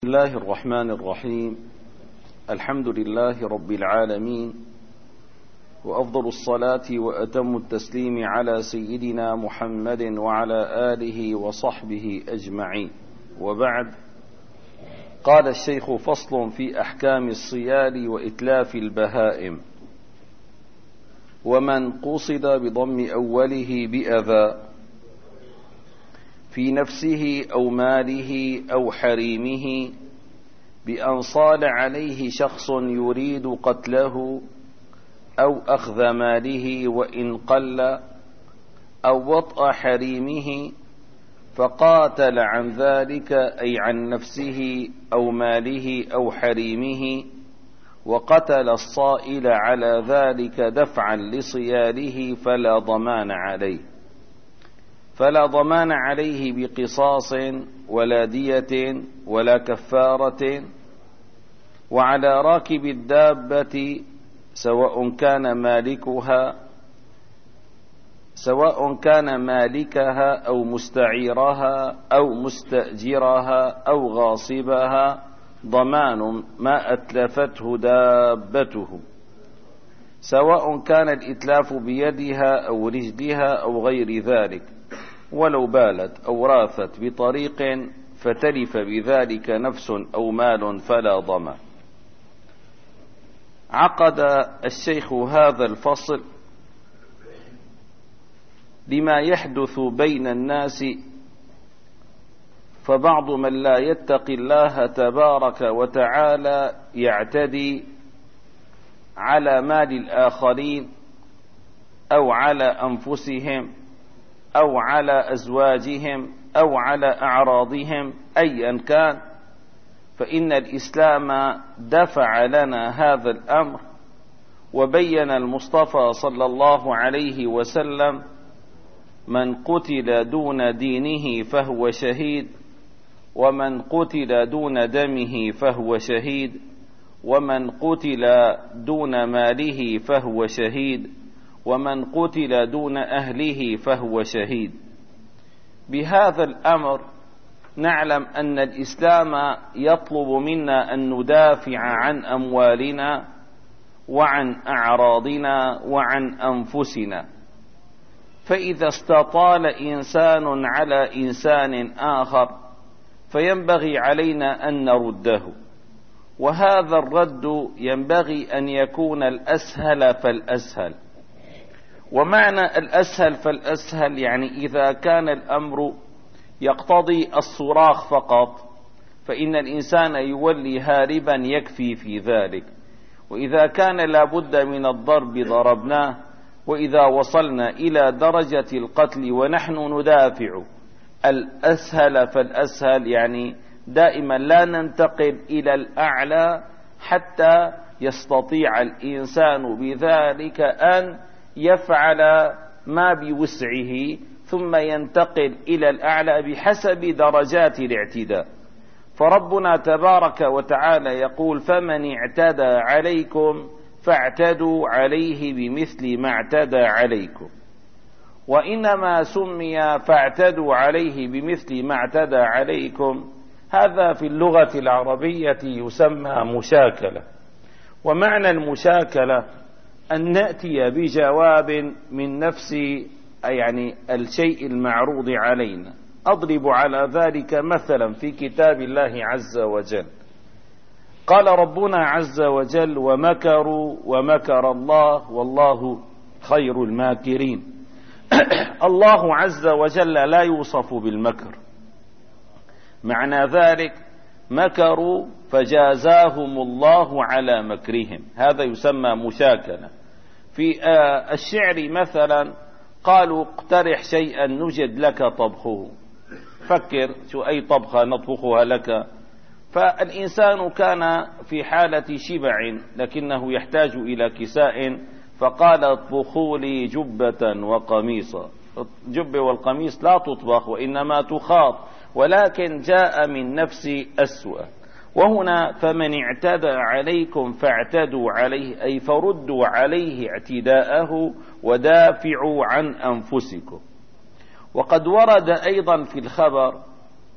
بسم الله الرحمن الرحيم. الحمد لله رب العالمين، وأفضل الصلاة وأتم التسليم على سيدنا محمد وعلى آله وصحبه أجمعين، وبعد. قال الشيخ: فصل في أحكام الصياد وإتلاف البهائم. ومن قصد بضم أوله بأذى في نفسه أو ماله أو حريمه، بأن صال عليه شخص يريد قتله أو أخذ ماله وإن قل، أو وطأ حريمه فقاتل عن ذلك، أي عن نفسه أو ماله أو حريمه، وقتل الصائل على ذلك دفعا لصياده، فلا ضمان عليه بقصاص ولا دية ولا كفارة. وعلى راكب الدابة سواء كان مالكها أو مستعيرها أو مستأجرها أو غاصبها ضمان ما أتلفته دابته، سواء كان الإتلاف بيدها أو رجلها أو غير ذلك، ولو بالت أو راثت بطريق فتلف بذلك نفس أو مال فلا ضمان. عقد الشيخ هذا الفصل لما يحدث بين الناس، فبعض من لا يتقي الله تبارك وتعالى يعتدي على مال الآخرين أو على أنفسهم أو على أزواجهم أو على أعراضهم أيا كان، فإن الإسلام دفع لنا هذا الأمر، وبين المصطفى صلى الله عليه وسلم: من قتل دون دينه فهو شهيد، ومن قتل دون دمه فهو شهيد، ومن قتل دون ماله فهو شهيد، ومن قتل دون أهله فهو شهيد. بهذا الأمر نعلم أن الإسلام يطلب منا أن ندافع عن أموالنا وعن أعراضنا وعن أنفسنا، فإذا استطال إنسان على إنسان آخر فينبغي علينا أن نرده، وهذا الرد ينبغي أن يكون الأسهل فالأسهل. ومعنى الأسهل فالأسهل يعني إذا كان الأمر يقتضي الصراخ فقط فإن الإنسان يولي هاربا يكفي في ذلك، وإذا كان لابد من الضرب ضربناه، وإذا وصلنا إلى درجة القتل ونحن ندافع. الأسهل فالأسهل يعني دائما لا ننتقل إلى الأعلى حتى يستطيع الإنسان بذلك أن يفعل ما بوسعه، ثم ينتقل إلى الأعلى بحسب درجات الاعتداء. فربنا تبارك وتعالى يقول: فمن اعتدى عليكم فاعتدوا عليه بمثل ما اعتدى عليكم. وإنما سمي فاعتدوا عليه بمثل ما اعتدى عليكم هذا في اللغة العربية يسمى مشاكلة. ومعنى المشاكلة أن نأتي بجواب من نفس يعني الشيء المعروض علينا. أضرب على ذلك مثلا في كتاب الله عز وجل. قال ربنا عز وجل: ومكروا ومكر الله والله خير الماكرين. الله عز وجل لا يوصف بالمكر، معنى ذلك مكروا فجازاهم الله على مكرهم، هذا يسمى مشاكلة. في الشعر مثلا قالوا: اقترح شيئا نجد لك طبخه، فكر شو أي طبخة نطبخها لك. فالإنسان كان في حالة شبع لكنه يحتاج إلى كساء، فقال: اطبخوا لي جبة وقميصا. الجبة والقميص لا تطبخ وإنما تخاط، ولكن جاء من نفس أسوأ. وهنا فمن اعتدى عليكم فاعتدوا عليه، أي فردوا عليه اعتداءه ودافعوا عن أنفسكم. وقد ورد أيضا في الخبر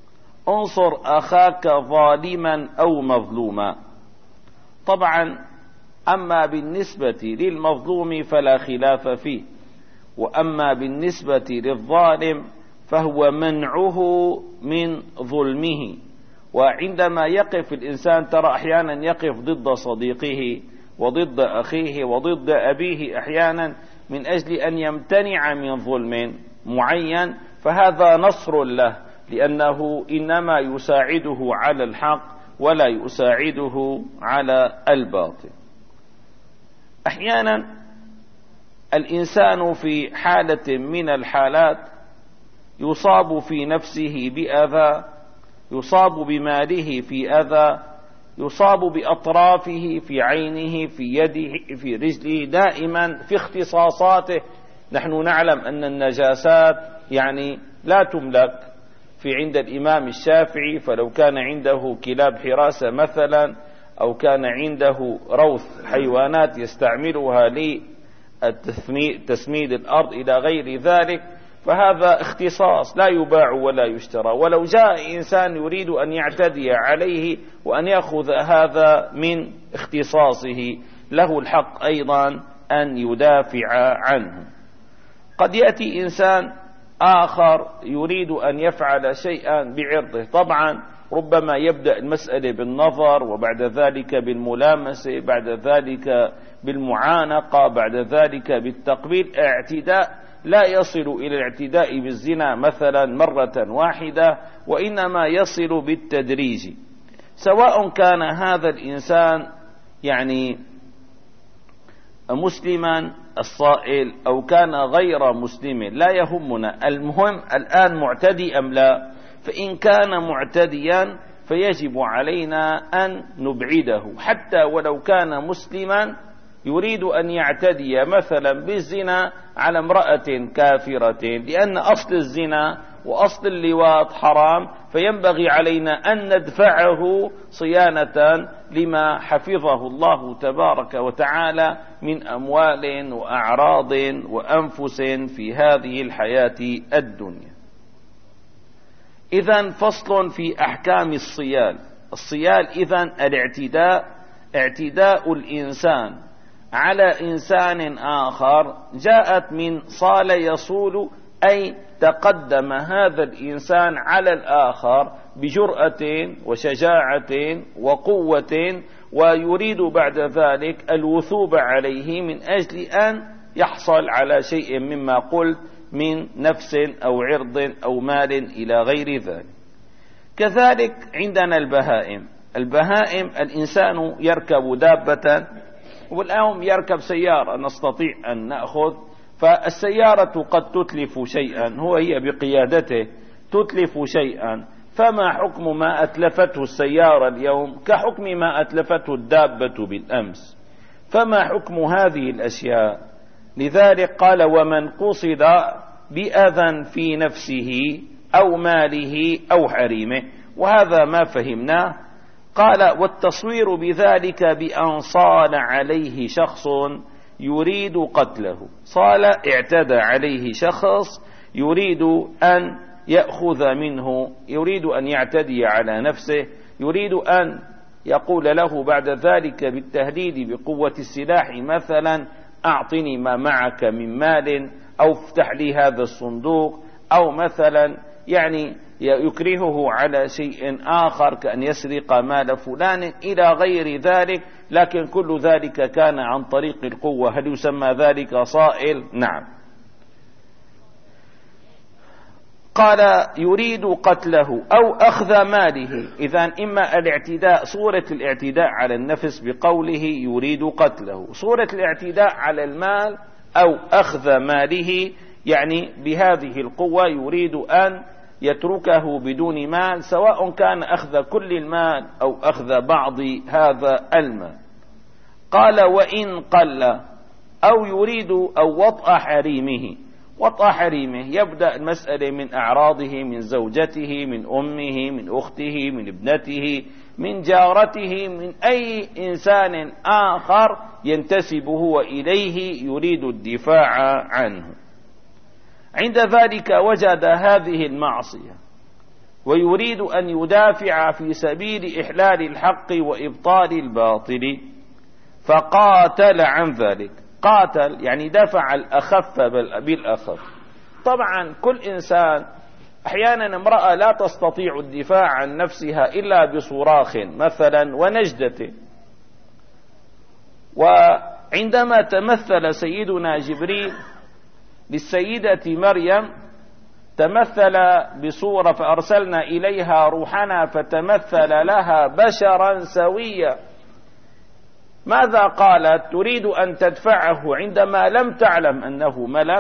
انصر أخاك ظالما أو مظلوما. طبعا أما بالنسبة للمظلوم فلا خلاف فيه، وأما بالنسبة للظالم فهو منعه من ظلمه. وعندما يقف الإنسان ترى أحيانا يقف ضد صديقه وضد أخيه وضد أبيه أحيانا من أجل أن يمتنع من ظلم معين، فهذا نصر له، لأنه إنما يساعده على الحق ولا يساعده على الباطل. أحيانا الإنسان في حالة من الحالات يصاب في نفسه بأذى، يصاب بماله في أذى، يصاب بأطرافه في عينه في يده في رجله، دائما في اختصاصاته. نحن نعلم أن النجاسات يعني لا تملك. في عند الإمام الشافعي فلو كان عنده كلاب حراسة مثلا، أو كان عنده روث حيوانات يستعملها لتسميد الأرض إلى غير ذلك، فهذا اختصاص لا يباع ولا يشترى. ولو جاء إنسان يريد أن يعتدي عليه وأن يأخذ هذا من اختصاصه، له الحق أيضا أن يدافع عنه. قد يأتي إنسان آخر يريد أن يفعل شيئا بعرضه، طبعا ربما يبدأ المسألة بالنظر، وبعد ذلك بالملامسة، بعد ذلك بالمعانقة، بعد ذلك بالتقبيل. اعتداء لا يصل إلى الاعتداء بالزنا مثلا مرة واحدة، وإنما يصل بالتدريج. سواء كان هذا الإنسان يعني مسلما الصائل أو كان غير مسلم لا يهمنا، المهم الآن معتدي أم لا. فإن كان معتديا فيجب علينا أن نبعده، حتى ولو كان مسلما يريد أن يعتدي مثلا بالزنا على امرأة كافرة، لأن أصل الزنا وأصل اللواط حرام، فينبغي علينا أن ندفعه صيانة لما حفظه الله تبارك وتعالى من أموال وأعراض وأنفس في هذه الحياة الدنيا. إذن فصل في أحكام الصيال. الصيال إذن الاعتداء، اعتداء الإنسان على إنسان آخر، جاءت من صال يصول، أي تقدم هذا الإنسان على الآخر بجرأة وشجاعة وقوة، ويريد بعد ذلك الوثوب عليه من أجل أن يحصل على شيء مما قلت من نفس أو عرض أو مال إلى غير ذلك. كذلك عندنا البهائم. البهائم الإنسان يركب دابة، والآن يركب سيارة نستطيع أن نأخذ، فالسيارة قد تتلف شيئا، هي بقيادته تتلف شيئا، فما حكم ما أتلفته السيارة اليوم كحكم ما أتلفته الدابة بالأمس؟ فما حكم هذه الأشياء؟ لذلك قال: ومن قصد بأذى في نفسه أو ماله أو حريمه. وهذا ما فهمناه. قال: والتصوير بذلك بأن صال عليه شخص يريد قتله. صال اعتدى عليه شخص يريد أن يأخذ منه، يريد أن يعتدي على نفسه، يريد أن يقول له بعد ذلك بالتهديد بقوة السلاح مثلا: أعطني ما معك من مال، أو افتح لي هذا الصندوق، أو مثلا يعني يكرهه على شيء آخر كأن يسرق مال فلان إلى غير ذلك. لكن كل ذلك كان عن طريق القوة. هل يسمى ذلك صائل؟ نعم. قال: يريد قتله أو أخذ ماله. إذن إما الاعتداء، صورة الاعتداء على النفس بقوله يريد قتله، صورة الاعتداء على المال أو أخذ ماله، يعني بهذه القوة يريد أن يتركه بدون مال، سواء كان أخذ كل المال أو أخذ بعض هذا المال. قال: وإن قل، أو يريد أو وطأ حريمه. وطأ حريمه يبدأ المسألة من أعراضه، من زوجته، من أمه، من أخته، من ابنته، من جارته، من أي إنسان آخر ينتسب هو إليه يريد الدفاع عنه. عند ذلك وجد هذه المعصية ويريد أن يدافع في سبيل إحلال الحق وإبطال الباطل، فقاتل عن ذلك. قاتل يعني دفع الأخف بالأخف. طبعا كل إنسان، أحيانا امرأة لا تستطيع الدفاع عن نفسها إلا بصراخ مثلا ونجدة، وعندما تمثل سيدنا جبريل للسيدة مريم تمثل بصورة، فأرسلنا إليها روحنا فتمثل لها بشرا سويا. ماذا قالت؟ تريد أن تدفعه عندما لم تعلم أنه ملك،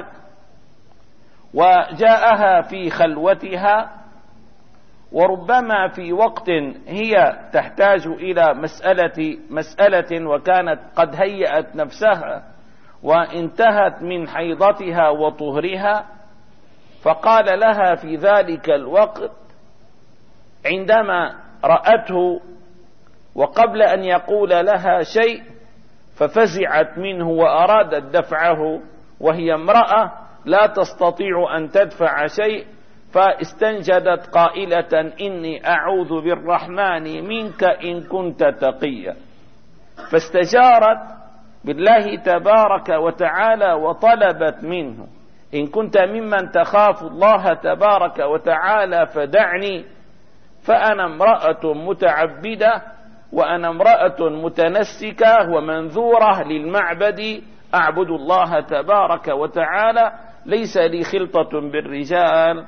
وجاءها في خلوتها، وربما في وقت هي تحتاج إلى مسألة وكانت قد هيأت نفسها وانتهت من حيضتها وطهرها، فقال لها في ذلك الوقت عندما رأته وقبل أن يقول لها شيء ففزعت منه وأرادت دفعه، وهي امرأة لا تستطيع أن تدفع شيء، فاستنجدت قائلة: إني أعوذ بالرحمن منك إن كنت تقيا. فاستجارت بالله تبارك وتعالى وطلبت منه: إن كنت ممن تخاف الله تبارك وتعالى فدعني، فأنا امرأة متعبدة، وأنا امرأة متنسكة ومنذورة للمعبد، أعبد الله تبارك وتعالى، ليس لي خلطة بالرجال،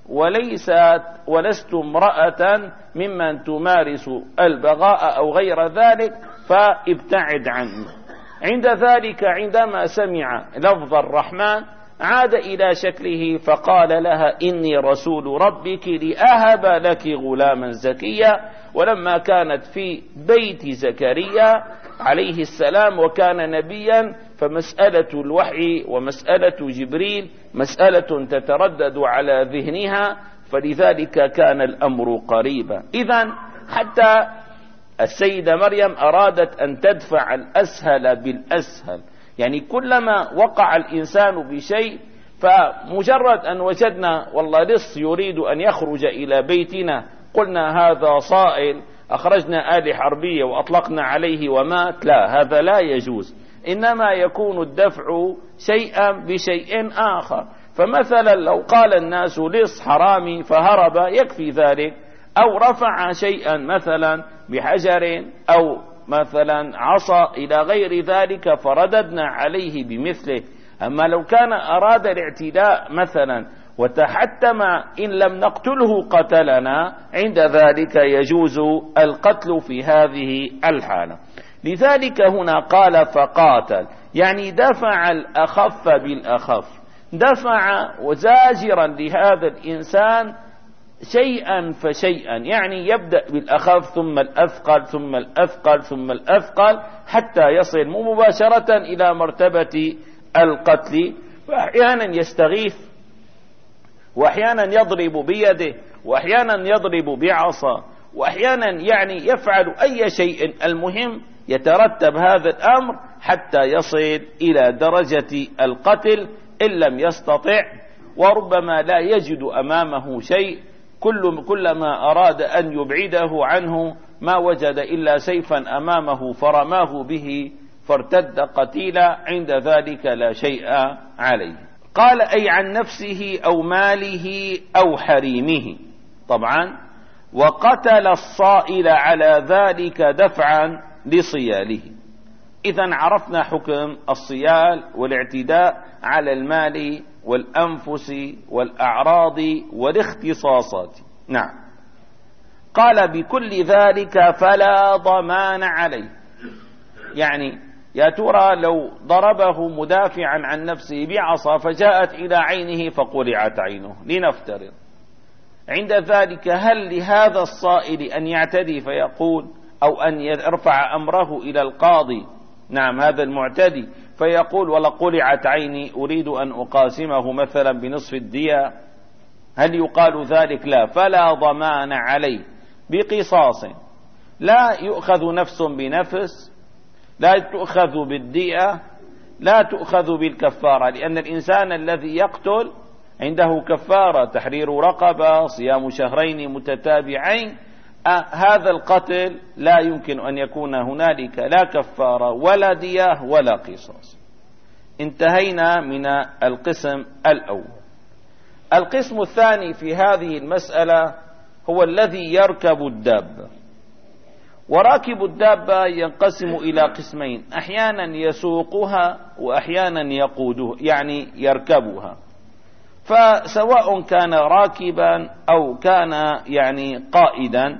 ولست امرأة ممن تمارس البغاء أو غير ذلك، فابتعد عني. عند ذلك عندما سمع لفظ الرحمن عاد إلى شكله فقال لها: إني رسول ربك لأهب لك غلاما زكيا. ولما كانت في بيت زكريا عليه السلام وكان نبيا، فمسألة الوحي ومسألة جبريل مسألة تتردد على ذهنها، فلذلك كان الأمر قريبا. إذن حتى السيدة مريم أرادت أن تدفع الأسهل بالأسهل، يعني كلما وقع الإنسان بشيء، فمجرد أن وجدنا والله لص يريد أن يخرج إلى بيتنا قلنا هذا صائل، أخرجنا آلة حربية وأطلقنا عليه ومات، لا، هذا لا يجوز. إنما يكون الدفع شيئا بشيء آخر. فمثلا لو قال الناس لص حرامي فهرب يكفي ذلك، أو رفع شيئا مثلا بحجر أو مثلا عصا إلى غير ذلك فرددنا عليه بمثله. أما لو كان أراد الاعتداء مثلا وتحتم إن لم نقتله قتلنا، عند ذلك يجوز القتل في هذه الحالة. لذلك هنا قال فقاتل، يعني دفع الأخف بالأخف، دفع وزاجرا لهذا الإنسان شيئا فشيئا، يعني يبدأ بالأخف ثم الأثقل ثم الأثقل ثم الأثقل حتى يصل مباشرة إلى مرتبة القتل. وأحيانا يستغيث، وأحيانا يضرب بيده، وأحيانا يضرب بعصا، وأحيانا يعني يفعل أي شيء، المهم يترتب هذا الأمر حتى يصل إلى درجة القتل إن لم يستطع، وربما لا يجد أمامه شيء، كلما أراد أن يبعده عنه ما وجد إلا سيفا أمامه فرماه به فارتد قتيلا، عند ذلك لا شيء عليه. قال: أي عن نفسه أو ماله أو حريمه. طبعا وقتل الصائل على ذلك دفعا لصياله. إذن عرفنا حكم الصيال والاعتداء على المال والأنفس والأعراض والاختصاصات. نعم. قال: بكل ذلك فلا ضمان عليه. يعني يا ترى لو ضربه مدافعا عن نفسه بعصا فجاءت إلى عينه فقلعت عينه، لنفترض، عند ذلك هل لهذا الصائل أن يعتدي فيقول، أو أن يرفع أمره إلى القاضي، نعم هذا المعتدي، فيقول ولا قلعت عيني أريد أن أقاسمه مثلا بنصف الدية؟ هل يقال ذلك؟ لا. فلا ضمان عليه بقصاص، لا يؤخذ نفس بنفس، لا تؤخذ بالدية، لا تؤخذ بالكفارة، لأن الإنسان الذي يقتل عنده كفارة تحرير رقبة، صيام شهرين متتابعين. هذا القتل لا يمكن أن يكون هنالك لا كفارة ولا دية ولا قصاص. انتهينا من القسم الأول. القسم الثاني في هذه المسألة هو الذي يركب الدابة. وراكب الدابة ينقسم إلى قسمين، أحيانا يسوقها وأحيانا يقودها، يعني يركبها. فسواء كان راكبا أو كان يعني قائدا،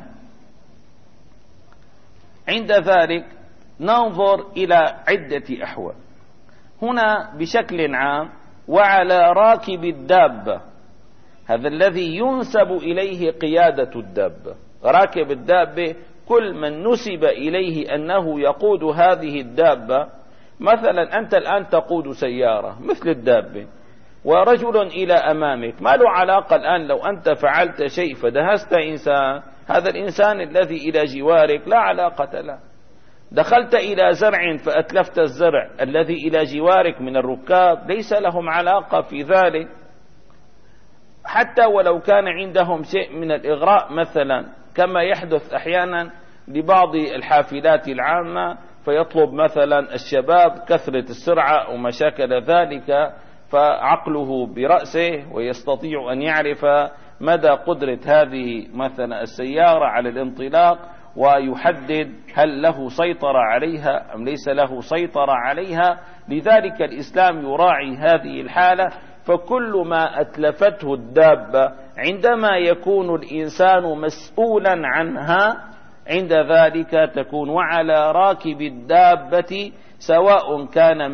عند ذلك ننظر إلى عدة أحوال. هنا بشكل عام وعلى راكب الدابة، هذا الذي ينسب إليه قيادة الدابة. راكب الدابة كل من نسب إليه أنه يقود هذه الدابة. مثلا أنت الآن تقود سيارة مثل الدابة ورجل إلى أمامك، ما له علاقة الآن لو أنت فعلت شيء فدهست إنسان، هذا الإنسان الذي إلى جوارك لا علاقة له. دخلت إلى زرع فأتلفت الزرع، الذي إلى جوارك من الركاب ليس لهم علاقة في ذلك، حتى ولو كان عندهم شيء من الإغراء مثلا، كما يحدث أحيانا لبعض الحافلات العامة، فيطلب مثلا الشباب كثرة السرعة وما شاكل ذلك، فعقله برأسه ويستطيع أن يعرف مدى قدرة هذه مثلا السيارة على الانطلاق، ويحدد هل له سيطرة عليها أم ليس له سيطرة عليها. لذلك الإسلام يراعي هذه الحالة. فكل ما أتلفته الدابة عندما يكون الإنسان مسؤولا عنها، عند ذلك تكون وعلى راكب الدابة، سواء كان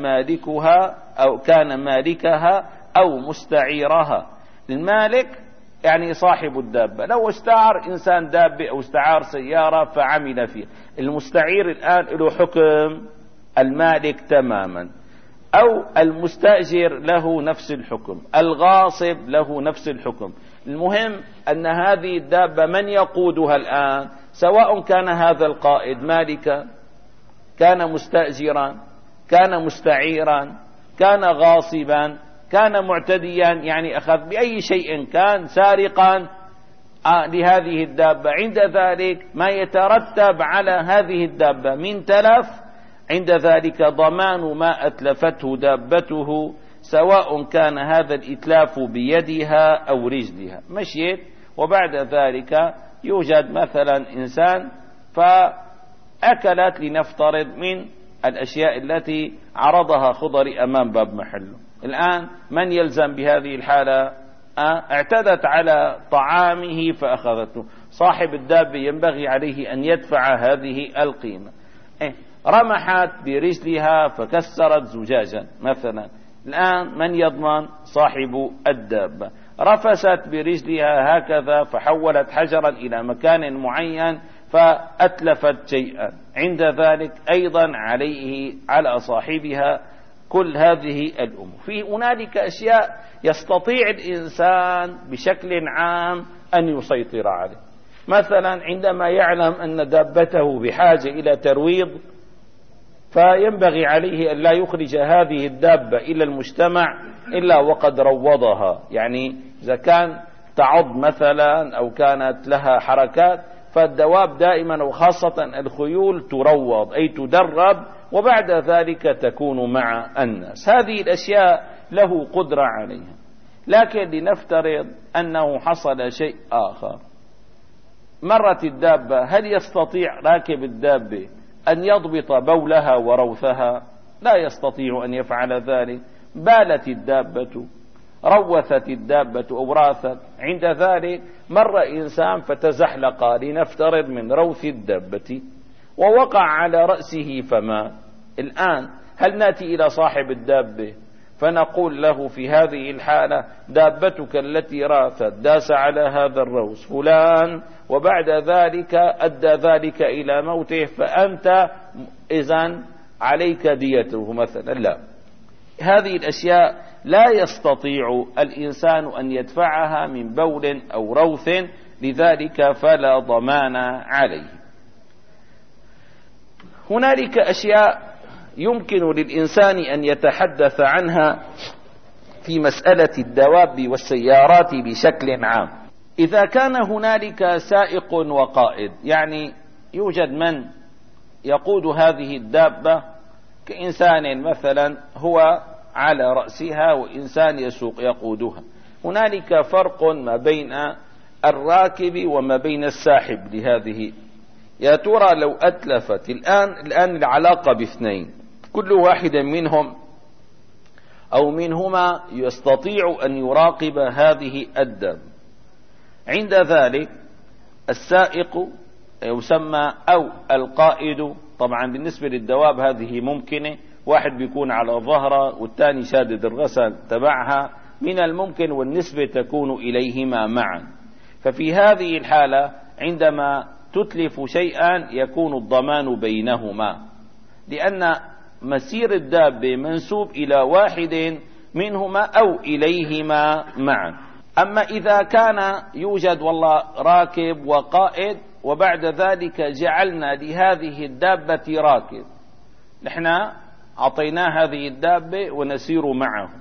مالكها أو مستعيرها. المالك يعني صاحب الدابة، لو استعار إنسان دابة أو استعار سيارة فعمل فيه. المستعير الآن له حكم المالك تماما، أو المستأجر له نفس الحكم، الغاصب له نفس الحكم. المهم أن هذه الدابة من يقودها الآن، سواء كان هذا القائد مالكا، كان مستأجرا، كان مستعيرا، كان غاصبا، كان معتديا، يعني أخذ بأي شيء، كان سارقا لهذه الدابة. عند ذلك ما يترتب على هذه الدابة من تلف، عند ذلك ضمان ما أتلفته دابته، سواء كان هذا الإتلاف بيدها أو رجلها. مشيت وبعد ذلك يوجد مثلا إنسان فأكلت لنفترض من الأشياء التي عرضها خضري أمام باب محله. الآن من يلزم بهذه الحالة؟ اعتدت على طعامه فأخذته، صاحب الدابة ينبغي عليه أن يدفع هذه القيمة. رمحت برجلها فكسرت زجاجا مثلا، الآن من يضمن؟ صاحب الدابة. رفست برجلها هكذا فحولت حجرا إلى مكان معين فأتلفت شيئا، عند ذلك أيضا على صاحبها كل هذه الأمور. في هنالك أشياء يستطيع الإنسان بشكل عام أن يسيطر عليه. مثلا عندما يعلم أن دابته بحاجة إلى ترويض، فينبغي عليه أن لا يخرج هذه الدابة إلى المجتمع إلا وقد روضها. يعني إذا كان تعض مثلا أو كانت لها حركات، فالدواب دائما وخاصة الخيول تروض، أي تدرب، وبعد ذلك تكون مع الناس. هذه الأشياء له قدرة عليها. لكن لنفترض أنه حصل شيء آخر، مرت الدابة، هل يستطيع راكب الدابة أن يضبط بولها وروثها؟ لا يستطيع أن يفعل ذلك. بالت الدابة، روثت الدابة أو راثت، عند ذلك مر إنسان فتزحلق لنفترض من روث الدابة ووقع على رأسه فمات. الآن هل نأتي إلى صاحب الدابة فنقول له في هذه الحالة دابتك التي راثت داس على هذا الروث فلان وبعد ذلك أدى ذلك إلى موته فأنت إذن عليك ديته مثلا؟ لا، هذه الأشياء لا يستطيع الإنسان أن يدفعها من بول أو روث، لذلك فلا ضمان عليه. هنالك أشياء يمكن للإنسان أن يتحدث عنها في مسألة الدواب والسيارات بشكل عام. إذا كان هنالك سائق وقائد، يعني يوجد من يقود هذه الدابة كإنسان مثلا هو على رأسها وإنسان يسوق يقودها، هنالك فرق ما بين الراكب وما بين الساحب لهذه. يا ترى لو أتلفت الآن العلاقة باثنين، كل واحد منهم أو منهما يستطيع أن يراقب هذه الدابة. عند ذلك السائق يسمى أو القائد. طبعا بالنسبة للدواب هذه ممكنة، واحد بيكون على ظهره والثاني شادد الرسل تبعها، من الممكن والنسبة تكون إليهما معا. ففي هذه الحالة عندما تتلف شيئا يكون الضمان بينهما، لأن مسير الدابة منسوب إلى واحد منهما أو إليهما معا. أما إذا كان يوجد والله راكب وقائد وبعد ذلك جعلنا لهذه الدابة راكب، نحن أعطيناه هذه الدابة ونسير معه،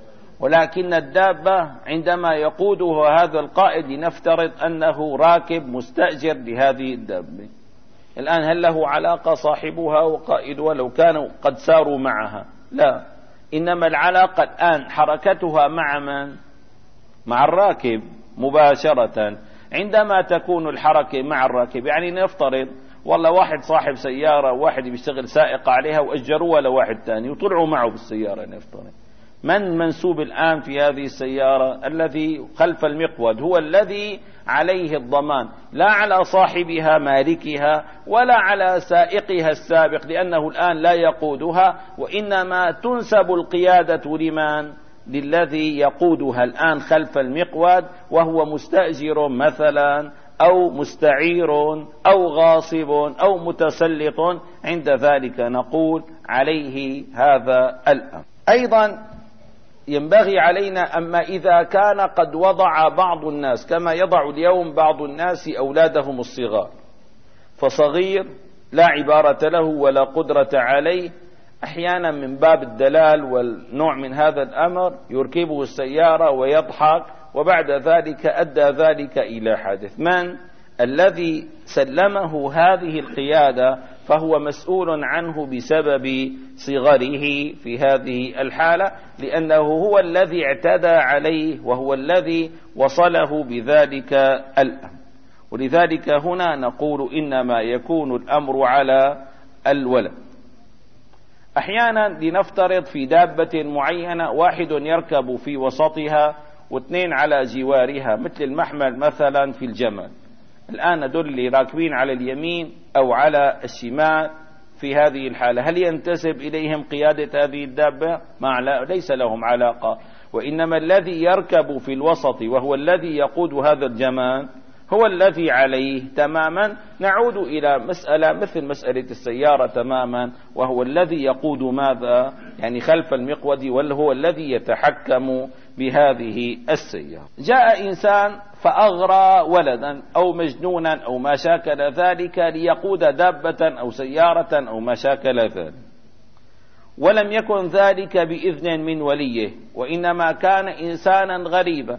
ولكن الدابة عندما يقودها هذا القائد لنفترض أنه راكب مستأجر لهذه الدابة، الآن هل له علاقة صاحبها وقائدها لو كانوا قد ساروا معها؟ لا، إنما العلاقة الآن حركتها مع من؟ مع الراكب مباشرة. عندما تكون الحركة مع الراكب، يعني نفترض والله واحد صاحب سيارة وواحد بيشتغل سائق عليها وأجروها لواحد تاني وطلعوا معه بالسيارة، نفترض من منسوب الآن في هذه السيارة؟ الذي خلف المقود هو الذي عليه الضمان، لا على صاحبها مالكها ولا على سائقها السابق، لأنه الآن لا يقودها، وإنما تنسب القيادة لمن؟ للذي يقودها الآن خلف المقود، وهو مستأجر مثلا أو مستعير أو غاصب أو متسلط. عند ذلك نقول عليه هذا الأمر. أيضا ينبغي علينا، أما إذا كان قد وضع بعض الناس كما يضع اليوم بعض الناس أولادهم الصغار، فصغير لا عبارة له ولا قدرة عليه، أحيانا من باب الدلال والنوع من هذا الأمر يركبه السيارة ويضحك، وبعد ذلك أدى ذلك إلى حادث. من الذي سلمه هذه القيادة فهو مسؤول عنه بسبب صغره في هذه الحالة، لأنه هو الذي اعتدى عليه وهو الذي وصله بذلك الأمر. ولذلك هنا نقول إنما يكون الأمر على الولد. أحيانا لنفترض في دابة معينة واحد يركب في وسطها واثنين على جوارها، مثل المحمل مثلا في الجمل. الآن دول اللي راكبين على اليمين أو على الشمال في هذه الحالة، هل ينتسب إليهم قيادة هذه الدابة؟ ليس لهم علاقة، وإنما الذي يركب في الوسط وهو الذي يقود هذا الجمال هو الذي عليه تماما. نعود إلى مسألة مثل مسألة السيارة تماما، وهو الذي يقود ماذا؟ يعني خلف المقود، وهو الذي يتحكم بهذه السيارة. جاء إنسان فأغرى ولدا أو مجنونا أو ما شاكل ذلك ليقود دابة أو سيارة أو ما شاكل ذلك، ولم يكن ذلك بإذن من وليه، وإنما كان إنسانا غريبا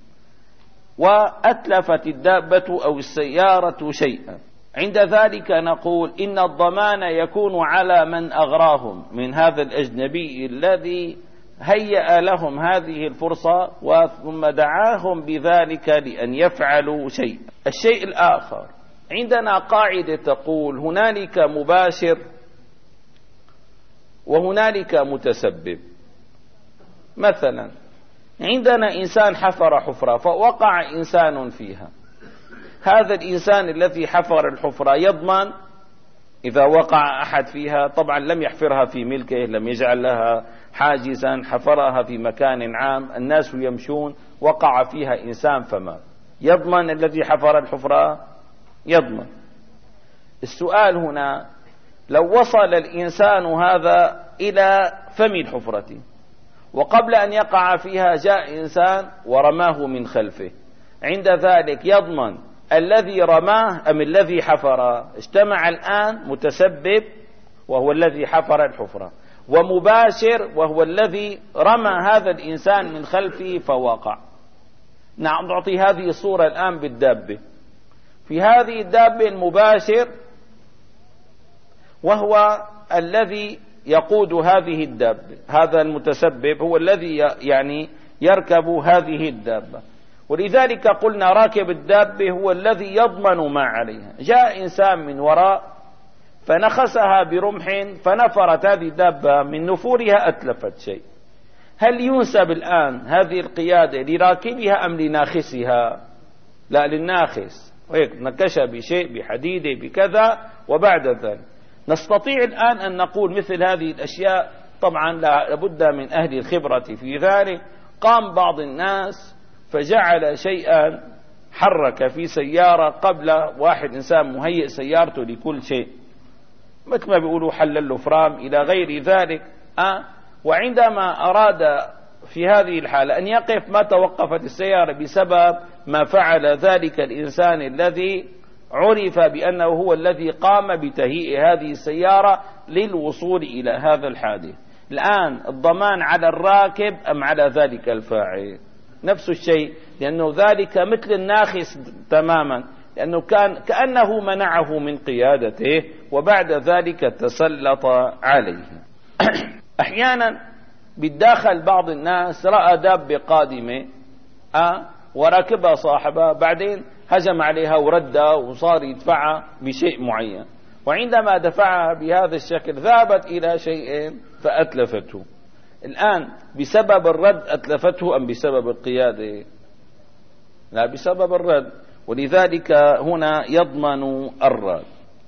وأتلفت الدابة أو السيارة شيئا. عند ذلك نقول إن الضمان يكون على من أغراهم من هذا الأجنبي الذي هيأ لهم هذه الفرصة ثم دعاهم بذلك لأن يفعلوا شيئا. الشيء الآخر، عندنا قاعدة تقول هنالك مباشر وهنالك متسبب. مثلا عندنا إنسان حفر حفرة فوقع إنسان فيها، هذا الإنسان الذي حفر الحفرة يضمن إذا وقع أحد فيها؟ طبعا لم يحفرها في ملكه، لم يجعل لها حاجزا، حفرها في مكان عام الناس يمشون، وقع فيها إنسان فمات، يضمن الذي حفر الحفرة؟ يضمن. السؤال هنا، لو وصل الإنسان هذا إلى فم الحفرة وقبل أن يقع فيها جاء إنسان ورماه من خلفه، عند ذلك يضمن الذي رماه أم الذي حفر؟ اجتمع الآن متسبب وهو الذي حفر الحفرة، ومباشر، وهو الذي رمى هذا الإنسان من خلفه فوقع. نعطي هذه الصورة الآن بالدابة. في هذه الدابة المباشر وهو الذي يقود هذه الدابة، هذا المتسبب هو الذي يعني يركب هذه الدابة، ولذلك قلنا راكب الدابة هو الذي يضمن ما عليها. جاء إنسان من وراء فنخسها برمح فنفرت هذه الدابة، من نفورها أتلفت شيء. هل ينسب الآن هذه القيادة لراكبها أم لناخسها؟ لا، للناخس، وهيك نكش بشيء، بحديدة، بكذا. وبعد ذلك نستطيع الآن أن نقول مثل هذه الأشياء، طبعا لابد من أهل الخبرة في ذلك. قام بعض الناس فجعل شيئا حرك في سيارة قبل واحد إنسان مهيئ سيارته لكل شيء، مثل ما بيقولوا حلل له فرام إلى غير ذلك. وعندما أراد في هذه الحالة أن يقف ما توقفت السيارة بسبب ما فعل ذلك الإنسان الذي عرف بأنه هو الذي قام بتهيئ هذه السيارة للوصول إلى هذا الحادث. الآن الضمان على الراكب أم على ذلك الفاعل؟ نفس الشيء، لأنه ذلك مثل الناخس تماما، لأنه كأنه منعه من قيادته وبعد ذلك تسلط عليه. أحيانا بالداخل بعض الناس رأى دابة قادمة وراكبها صاحبها، بعدين هجم عليها وردها وصار يدفعها بشيء معين، وعندما دفعها بهذا الشكل ذهبت إلى شيء فأتلفته. الآن بسبب الرد أتلفته أم بسبب القيادة؟ لا، بسبب الرد، ولذلك هنا يضمن الرد.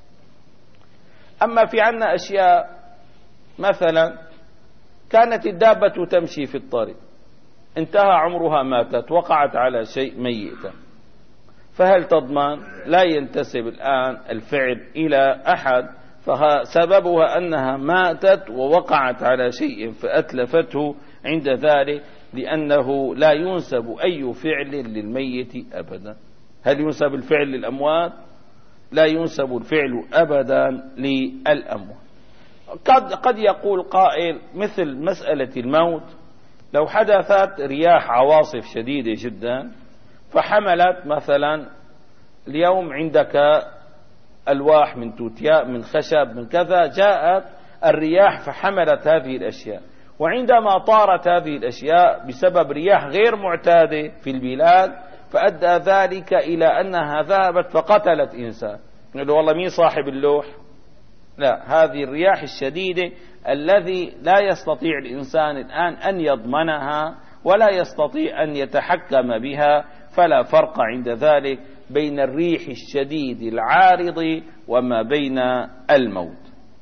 أما في عنا أشياء، مثلا كانت الدابة تمشي في الطريق، انتهى عمرها، ماتت، وقعت على شيء ميتا، فهل تضمن؟ لا ينتسب الآن الفعل إلى أحد، فسببها أنها ماتت ووقعت على شيء فأتلفته عند ذلك، لأنه لا ينسب أي فعل للميت أبدا. هل ينسب الفعل للأموات؟ لا ينسب الفعل أبدا للأموات. قد يقول قائل مثل مسألة الموت، لو حدثت رياح عواصف شديدة جدا فحملت مثلا اليوم عندك ألواح من توتياء، من خشب، من كذا، جاءت الرياح فحملت هذه الأشياء، وعندما طارت هذه الأشياء بسبب رياح غير معتادة في البلاد فأدى ذلك إلى أنها ذهبت فقتلت إنسان، نقول والله مين صاحب اللوح؟ لا، هذه الرياح الشديدة الذي لا يستطيع الإنسان الآن أن يضمنها ولا يستطيع أن يتحكم بها، فلا فرق عند ذلك بين الريح الشديد العارض وما بين الموت.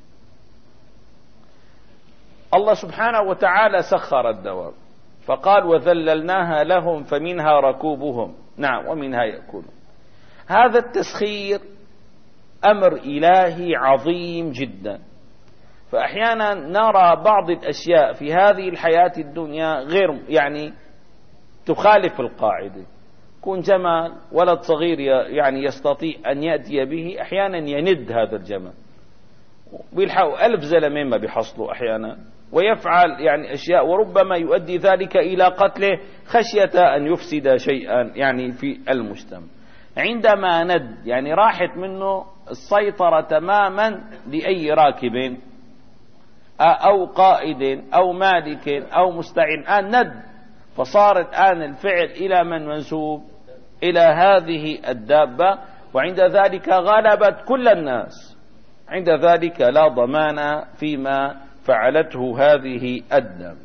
الله سبحانه وتعالى سخر الدواب فقال وذللناها لهم فمنها ركوبهم، نعم، ومنها يأكلون. هذا التسخير أمر إلهي عظيم جدا، فأحيانا نرى بعض الأشياء في هذه الحياة الدنيا غير يعني تخالف القاعدة. يكون جمل ولد صغير يعني يستطيع أن يأتي به، أحيانا يند هذا الجمل، بيلحقوا 1000 زلمة ما بيحصلوا أحيانا، ويفعل يعني أشياء وربما يؤدي ذلك إلى قتله خشية أن يفسد شيئا يعني في المجتمع. عندما ند يعني راحت منه السيطرة تماما لأي راكب أو قائد أو مالك أو مستعين، ند، فصار الآن الفعل إلى من منسوب؟ إلى هذه الدابة، وعند ذلك غلبت كل الناس، عند ذلك لا ضمان فيما فعلته هذه الدابة.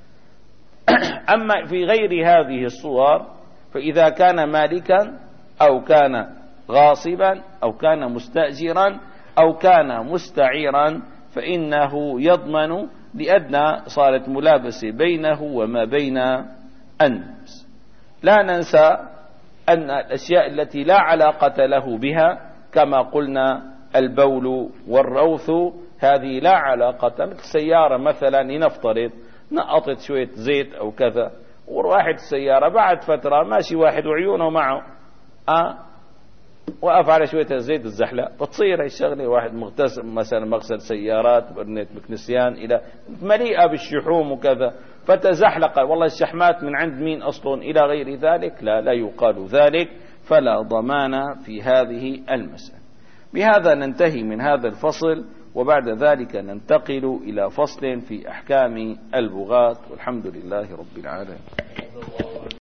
أما في غير هذه الصور فإذا كان مالكا أو كان غاصبا أو كان مستأجرا أو كان مستعيرا فإنه يضمن، لأدنى صارت ملابسة بينه وما بين الناس. لا ننسى أن الأشياء التي لا علاقة له بها كما قلنا البول والروث، هذه لا علاقة، مثل سيارة مثلا لنفترض نقطت شوية زيت أو كذا وراحت السيارة، بعد فترة ماشي واحد وعيونه معه وقف على شوية زيت الزحلق، بتصير هي الشغلة. واحد مغتسل مثلا مغسل سيارات برنت مكنسيان إلى مليئة بالشحوم وكذا، فتزحلق، والله الشحمات من عند مين أصل إلى غير ذلك، لا يقال ذلك، فلا ضمان في هذه المسألة. بهذا ننتهي من هذا الفصل، وبعد ذلك ننتقل إلى فصل في أحكام البغاة، والحمد لله رب العالمين.